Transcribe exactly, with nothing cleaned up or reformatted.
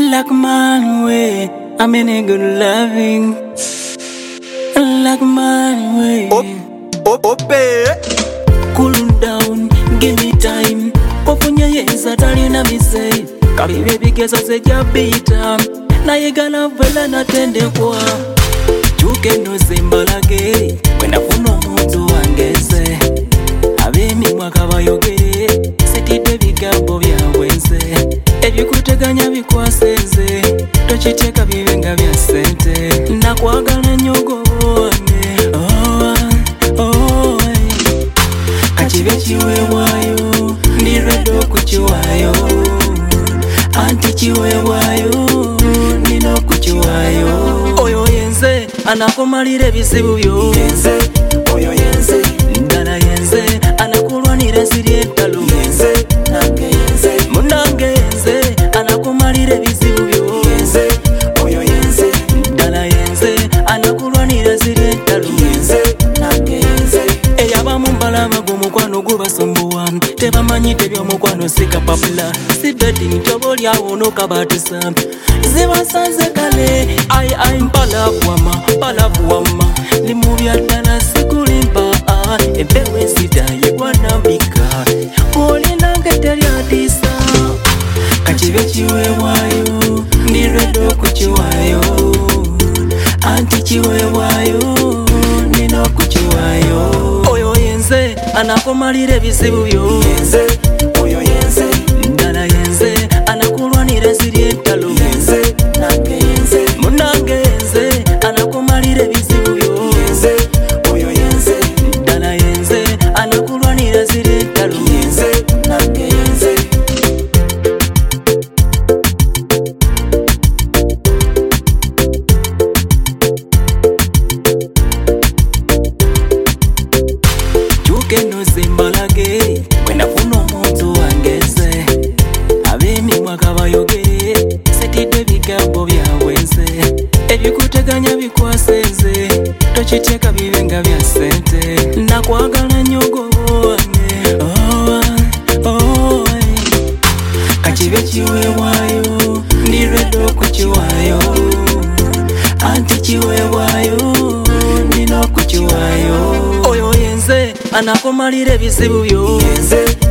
Like man way, I'm in a good loving. Like man way. Up, up, up, eh. Cool down, give me time. Kofunya yeza tali na mise. Kabibe bigeza seja bita. Na yegala vela na tende kwa. Chuke no zimbalage. Wena funo mundu wangeze. Abemi mwaka bayogere. Setide bigabo bya wenze. Ebikuteganya bikwaseze. Tochiteka bibenga bya sente. Nakwagala nyogo wange. Oh, oh, kachibe chiwewayo. Niredo kuchiwayo. Anti chiwewayo. Nino kuchiwayo. Oyo yenze anakumalire bizibu byo. Yenze, oyo yenze. Ndana yenze anakulwanira sirietalo. Yenze, nange yenze. Munange yenze anakumalire bizibu byo. Yenze, oyo yenze. Ndana yenze anakulwanira sirietalo. Yenze, nange yenze. Eyaba mumbalama gumukwano gubasombuwa. Tebamanyi tebyomukwano sika papula. Sibeti ntobo lyawo nokabatisa. Zibasanze kale ai ai mpalavuwama palavuwama. Limubya ddala sikulimba empewo sida yegwanambika. Olinange teryatisa. Kachibe chiwewayo. Niredo kuchiwayo. Anti chiwewayo. Nino kuchiwayo. Oyo yenze anakumalire bizibu byo. Yenze, oyo yenze. Ndana yenze anakulwanira sirietalo. Yenze, nange yenze. Munange yenze anakumalire bizibu byo. Yenze, oyo yenze. Ndana yenze anakulwanira sirietalo. Yenze, nange yenze. Chuke no zimbalage. Wena funo mundu wangeze. Abemi mwaka bayogere. Setide bigabo bya wenze. Ebikuteganya bikwaseze. Tochiteka bibenga bya sente. Nakwagala nyogo wange. Oh, oh, kachibe chiwewayo. Niredo kuchiwayo. Anti chiwewayo. Nino kuchiwayo. Oyo yenze anakumalire bizibu byo. Yenze,